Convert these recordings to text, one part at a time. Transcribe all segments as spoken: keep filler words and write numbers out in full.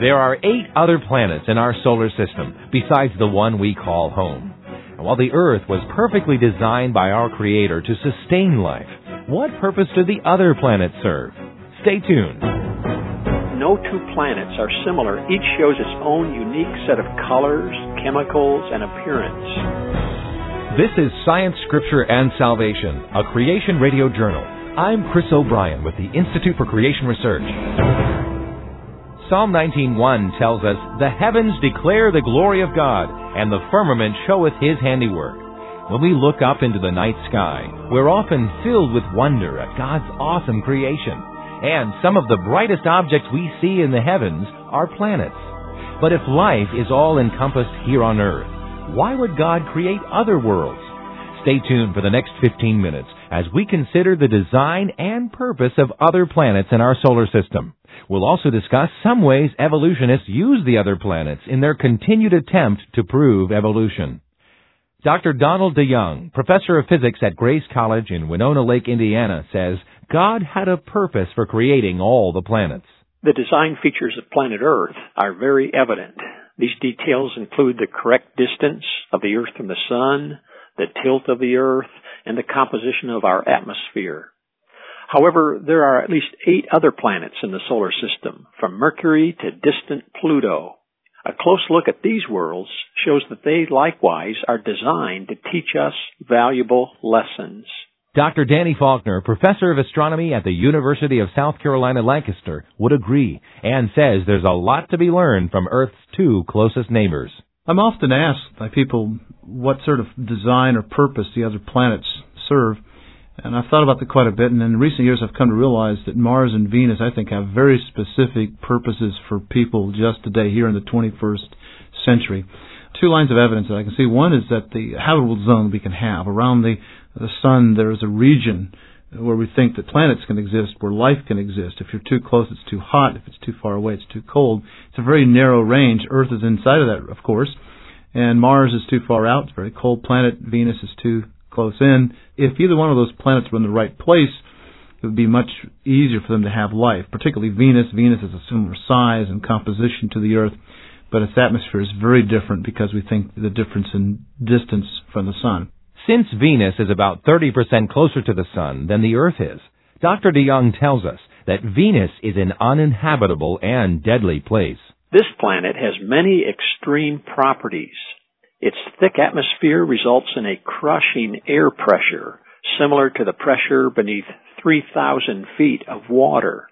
There are eight other planets in our solar system besides the one we call home. And while the Earth was perfectly designed by our Creator to sustain life, what purpose do the other planets serve? Stay tuned. No two planets are similar. Each shows its own unique set of colors, chemicals, and appearance. This is Science, Scripture, and Salvation, a Creation Radio Journal. I'm Chris O'Brien with the Institute for Creation Research. Psalm nineteen one tells us, "The heavens declare the glory of God, and the firmament showeth His handiwork." When we look up into the night sky, we're often filled with wonder at God's awesome creation. And some of the brightest objects we see in the heavens are planets. But if life is all encompassed here on Earth, why would God create other worlds? Stay tuned for the next fifteen minutes as we consider the design and purpose of other planets in our solar system. We'll also discuss some ways evolutionists use the other planets in their continued attempt to prove evolution. Doctor Donald DeYoung, professor of physics at Grace College in Winona Lake, Indiana, says God had a purpose for creating all the planets. The design features of planet Earth are very evident. These details include the correct distance of the Earth from the Sun, the tilt of the Earth, and the composition of our atmosphere. However, there are at least eight other planets in the solar system, from Mercury to distant Pluto. A close look at these worlds shows that they likewise are designed to teach us valuable lessons. Doctor Danny Faulkner, professor of astronomy at the University of South Carolina, Lancaster, would agree and says there's a lot to be learned from Earth's two closest neighbors. I'm often asked by people what sort of design or purpose the other planets serve, and I've thought about that quite a bit, and in recent years I've come to realize that Mars and Venus, I think, have very specific purposes for people just today here in the twenty-first century. Two lines of evidence that I can see. One is that the habitable zone we can have around the, the Sun, there is a region where we think that planets can exist, where life can exist. If you're too close, it's too hot. If it's too far away, it's too cold. It's a very narrow range. Earth is inside of that, of course, and Mars is too far out. It's a very cold planet. Venus is too close in. If either one of those planets were in the right place, it would be much easier for them to have life, particularly Venus. Venus is a similar size and composition to the Earth, but its atmosphere is very different because we think the difference in distance from the Sun. Since Venus is about thirty percent closer to the Sun than the Earth is, Doctor DeYoung tells us that Venus is an uninhabitable and deadly place. This planet has many extreme properties. Its thick atmosphere results in a crushing air pressure, similar to the pressure beneath three thousand feet of water.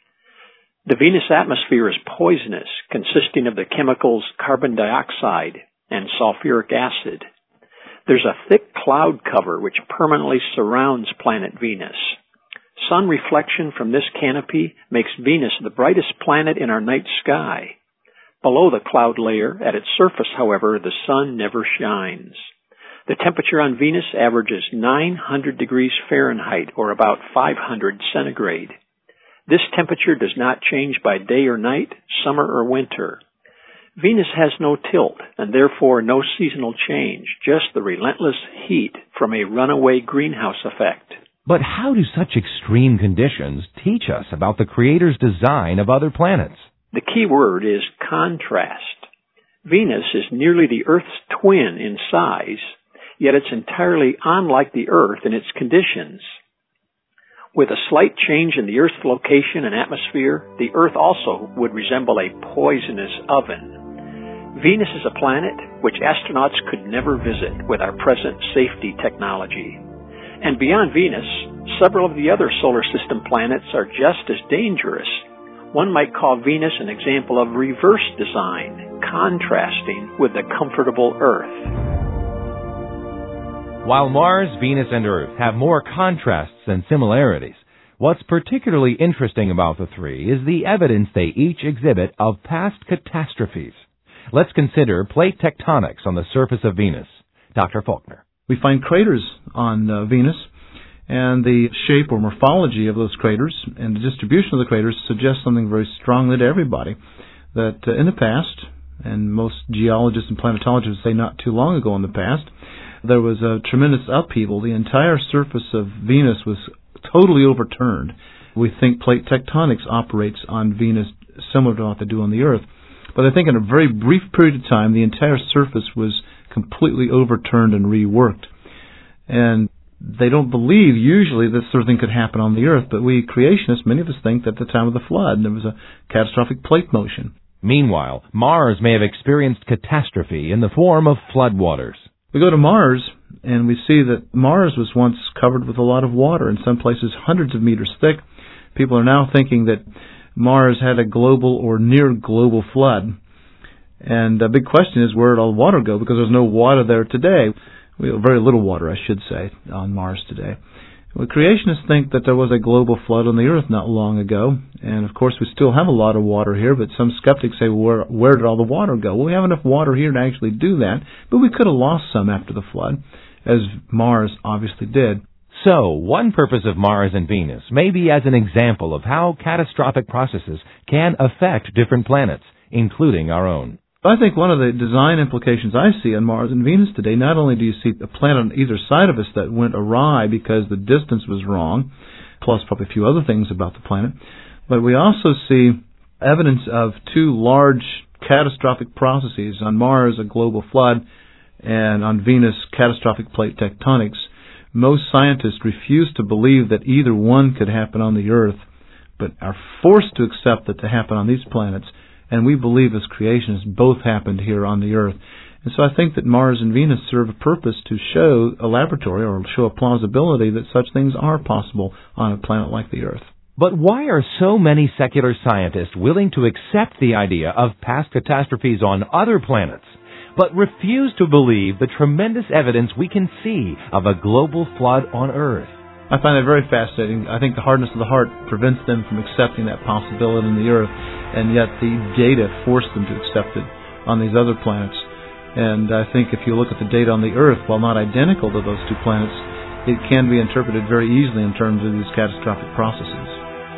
The Venus atmosphere is poisonous, consisting of the chemicals carbon dioxide and sulfuric acid. There's a thick cloud cover which permanently surrounds planet Venus. Sun reflection from this canopy makes Venus the brightest planet in our night sky. Below the cloud layer, at its surface, however, the sun never shines. The temperature on Venus averages nine hundred degrees Fahrenheit, or about five hundred centigrade. This temperature does not change by day or night, summer or winter. Venus has no tilt, and therefore no seasonal change, just the relentless heat from a runaway greenhouse effect. But how do such extreme conditions teach us about the Creator's design of other planets? The key word is contrast. Venus is nearly the Earth's twin in size, yet it's entirely unlike the Earth in its conditions. With a slight change in the Earth's location and atmosphere, the Earth also would resemble a poisonous oven. Venus is a planet which astronauts could never visit with our present safety technology. And beyond Venus, several of the other solar system planets are just as dangerous. One might call Venus an example of reverse design, contrasting with the comfortable Earth. While Mars, Venus, and Earth have more contrasts than similarities, what's particularly interesting about the three is the evidence they each exhibit of past catastrophes. Let's consider plate tectonics on the surface of Venus. Doctor Faulkner. We find craters on uh, Venus, and the shape or morphology of those craters and the distribution of the craters suggests something very strongly to everybody, that uh, in the past, and most geologists and planetologists say not too long ago in the past, there was a tremendous upheaval. The entire surface of Venus was totally overturned. We think plate tectonics operates on Venus similar to what they do on the Earth. But I think in a very brief period of time, the entire surface was completely overturned and reworked. And they don't believe usually this sort of thing could happen on the Earth, but we creationists, many of us think that at the time of the flood, there was a catastrophic plate motion. Meanwhile, Mars may have experienced catastrophe in the form of floodwaters. We go to Mars, and we see that Mars was once covered with a lot of water, in some places hundreds of meters thick. People are now thinking that Mars had a global or near global flood. And the big question is, where did all the water go? Because there's no water there today. We have very little water, I should say, on Mars today. Well, creationists think that there was a global flood on the Earth not long ago. And, of course, we still have a lot of water here, but some skeptics say, well, where, where did all the water go? Well, we have enough water here to actually do that, but we could have lost some after the flood, as Mars obviously did. So, one purpose of Mars and Venus may be as an example of how catastrophic processes can affect different planets, including our own. I think one of the design implications I see on Mars and Venus today, not only do you see a planet on either side of us that went awry because the distance was wrong, plus probably a few other things about the planet, but we also see evidence of two large catastrophic processes. On Mars, a global flood, and on Venus, catastrophic plate tectonics. Most scientists refuse to believe that either one could happen on the Earth, but are forced to accept that to happen on these planets. And we believe as creationists both happened here on the Earth. And so I think that Mars and Venus serve a purpose to show a laboratory or show a plausibility that such things are possible on a planet like the Earth. But why are so many secular scientists willing to accept the idea of past catastrophes on other planets, but refuse to believe the tremendous evidence we can see of a global flood on Earth? I find that very fascinating. I think the hardness of the heart prevents them from accepting that possibility in the Earth, and yet the data force them to accept it on these other planets. And I think if you look at the data on the Earth, while not identical to those two planets, it can be interpreted very easily in terms of these catastrophic processes.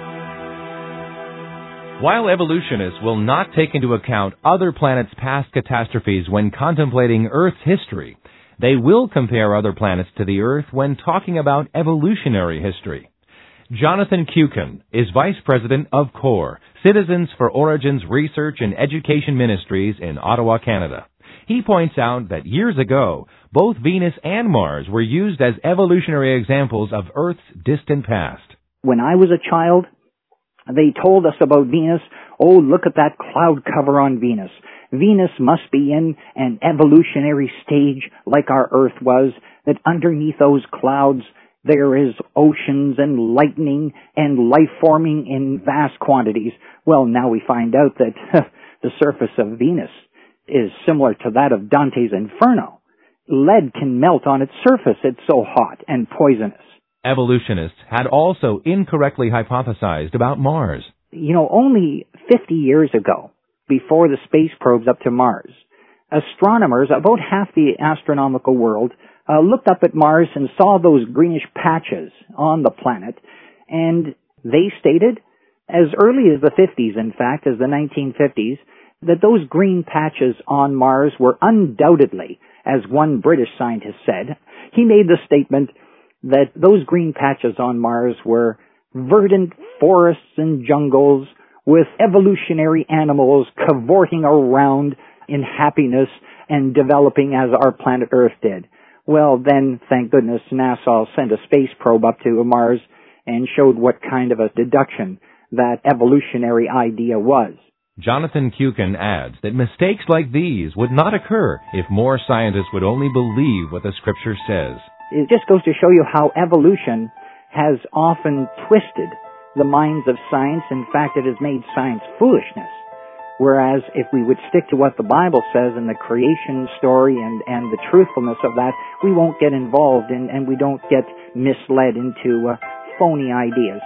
While evolutionists will not take into account other planets' past catastrophes when contemplating Earth's history, they will compare other planets to the Earth when talking about evolutionary history. Jonathan Kukin is Vice President of CORE, Citizens for Origins Research and Education Ministries in Ottawa, Canada. He points out that years ago, both Venus and Mars were used as evolutionary examples of Earth's distant past. When I was a child, they told us about Venus. Oh, look at that cloud cover on Venus. Venus must be in an evolutionary stage like our Earth was, that underneath those clouds there is oceans and lightning and life forming in vast quantities. Well, now we find out that the surface of Venus is similar to that of Dante's Inferno. Lead can melt on its surface, it's so hot and poisonous. Evolutionists had also incorrectly hypothesized about Mars. You know, only fifty years ago, before the space probes up to Mars, astronomers, about half the astronomical world, uh, looked up at Mars and saw those greenish patches on the planet, and they stated, as early as the fifties, in fact, as the nineteen fifties, that those green patches on Mars were undoubtedly, as one British scientist said, he made the statement that those green patches on Mars were verdant forests and jungles with evolutionary animals cavorting around in happiness and developing as our planet Earth did. Well, then, thank goodness, NASA sent a space probe up to Mars and showed what kind of a deduction that evolutionary idea was. Jonathan Kukin adds that mistakes like these would not occur if more scientists would only believe what the Scripture says. It just goes to show you how evolution has often twisted the minds of science. In fact, it has made science foolishness. Whereas if we would stick to what the Bible says in the creation story and, and the truthfulness of that, we won't get involved in, and we don't get misled into uh, phony ideas.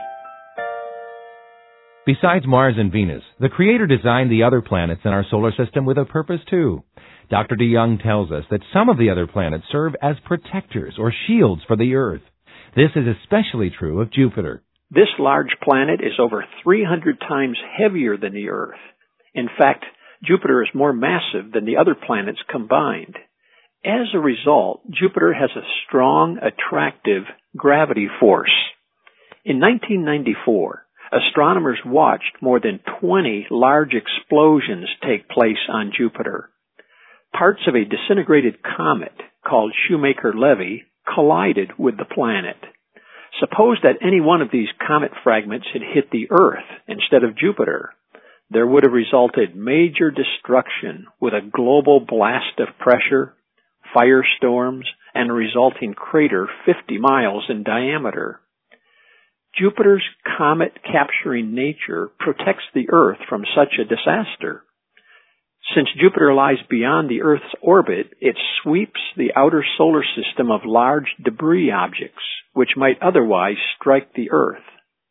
Besides Mars and Venus, the Creator designed the other planets in our solar system with a purpose too. Doctor DeYoung tells us that some of the other planets serve as protectors or shields for the Earth. This is especially true of Jupiter. This large planet is over three hundred times heavier than the Earth. In fact, Jupiter is more massive than the other planets combined. As a result, Jupiter has a strong, attractive gravity force. In nineteen ninety-four, Astronomers watched more than twenty large explosions take place on Jupiter. Parts of a disintegrated comet called Shoemaker-Levy collided with the planet. Suppose that any one of these comet fragments had hit the Earth instead of Jupiter. There would have resulted major destruction with a global blast of pressure, firestorms, and a resulting crater fifty miles in diameter. Jupiter's comet-capturing nature protects the Earth from such a disaster. Since Jupiter lies beyond the Earth's orbit, it sweeps the outer solar system of large debris objects, which might otherwise strike the Earth.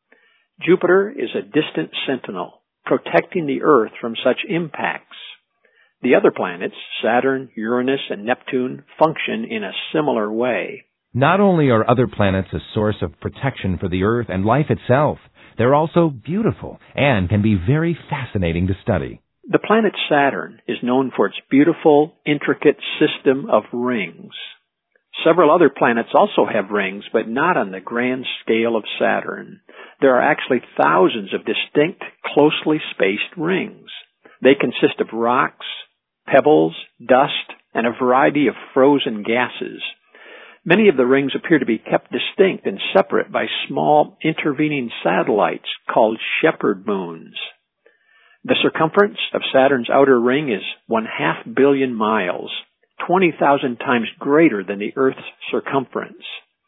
Jupiter is a distant sentinel, protecting the Earth from such impacts. The other planets, Saturn, Uranus, and Neptune, function in a similar way. Not only are other planets a source of protection for the Earth and life itself, they're also beautiful and can be very fascinating to study. The planet Saturn is known for its beautiful, intricate system of rings. Several other planets also have rings, but not on the grand scale of Saturn. There are actually thousands of distinct, closely spaced rings. They consist of rocks, pebbles, dust, and a variety of frozen gases. Many of the rings appear to be kept distinct and separate by small intervening satellites called shepherd moons. The circumference of Saturn's outer ring is one half billion miles, twenty thousand times greater than the Earth's circumference.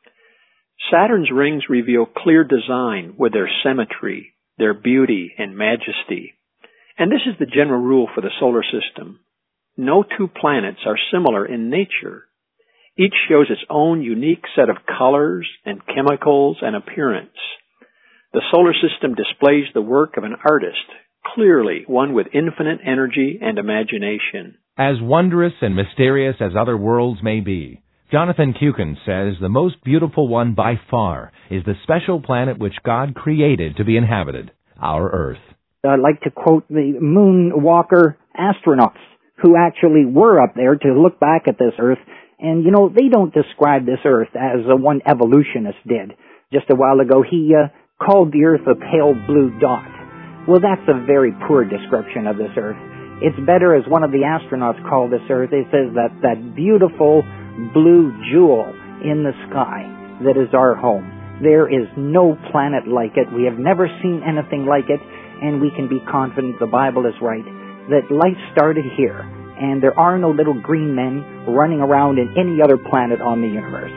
Saturn's rings reveal clear design with their symmetry, their beauty and majesty. And this is the general rule for the solar system. No two planets are similar in nature. Each shows its own unique set of colors and chemicals and appearance. The solar system displays the work of an artist, clearly one with infinite energy and imagination. As wondrous and mysterious as other worlds may be, Jonathan Kukin says the most beautiful one by far is the special planet which God created to be inhabited, our Earth. I'd like to quote the moonwalker astronauts who actually were up there to look back at this Earth. And, you know, they don't describe this Earth as uh, one evolutionist did. Just a while ago, he uh, called the Earth a pale blue dot. Well, that's a very poor description of this Earth. It's better, as one of the astronauts called this Earth, it says that that beautiful blue jewel in the sky that is our home. There is no planet like it. We have never seen anything like it, and we can be confident the Bible is right, that life started here, and there are no little green men running around in any other planet on the universe.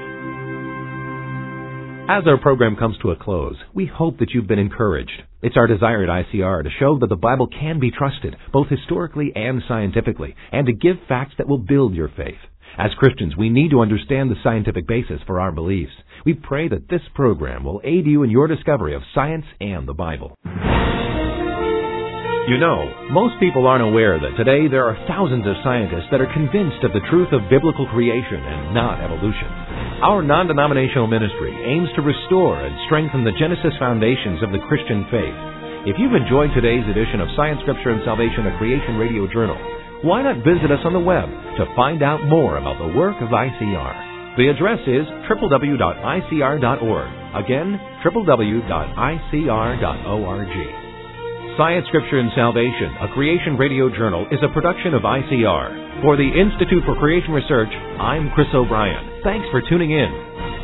As our program comes to a close, we hope that you've been encouraged. It's our desire at I C R to show that the Bible can be trusted, both historically and scientifically, and to give facts that will build your faith. As Christians, we need to understand the scientific basis for our beliefs. We pray that this program will aid you in your discovery of science and the Bible. You know, most people aren't aware that today there are thousands of scientists that are convinced of the truth of biblical creation and not evolution. Our non-denominational ministry aims to restore and strengthen the Genesis foundations of the Christian faith. If you've enjoyed today's edition of Science, Scripture, and Salvation, a Creation Radio Journal, why not visit us on the web to find out more about the work of I C R? The address is w w w dot i c r dot org. Again, w w w dot i c r dot org. Science, Scripture, and Salvation, a Creation Radio Journal, is a production of I C R. For the Institute for Creation Research, I'm Chris O'Brien. Thanks for tuning in.